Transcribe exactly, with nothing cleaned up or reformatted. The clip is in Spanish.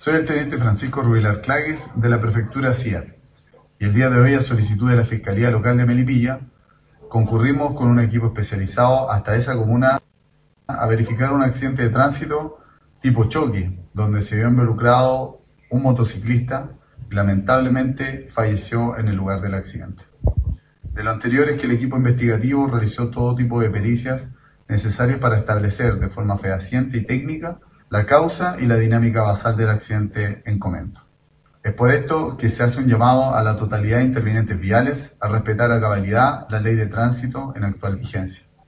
Soy el teniente Francisco Rubilar Clagues de la prefectura C I A T y el día de hoy, a solicitud de la Fiscalía Local de Melipilla, concurrimos con un equipo especializado hasta esa comuna a verificar un accidente de tránsito tipo choque, donde se vio involucrado un motociclista y lamentablemente falleció en el lugar del accidente. De lo anterior es que el equipo investigativo realizó todo tipo de pericias necesarias para establecer de forma fehaciente y técnica la causa y la dinámica basal del accidente en comento. Es por esto que se hace un llamado a la totalidad de intervinientes viales a respetar a cabalidad la ley de tránsito en actual vigencia.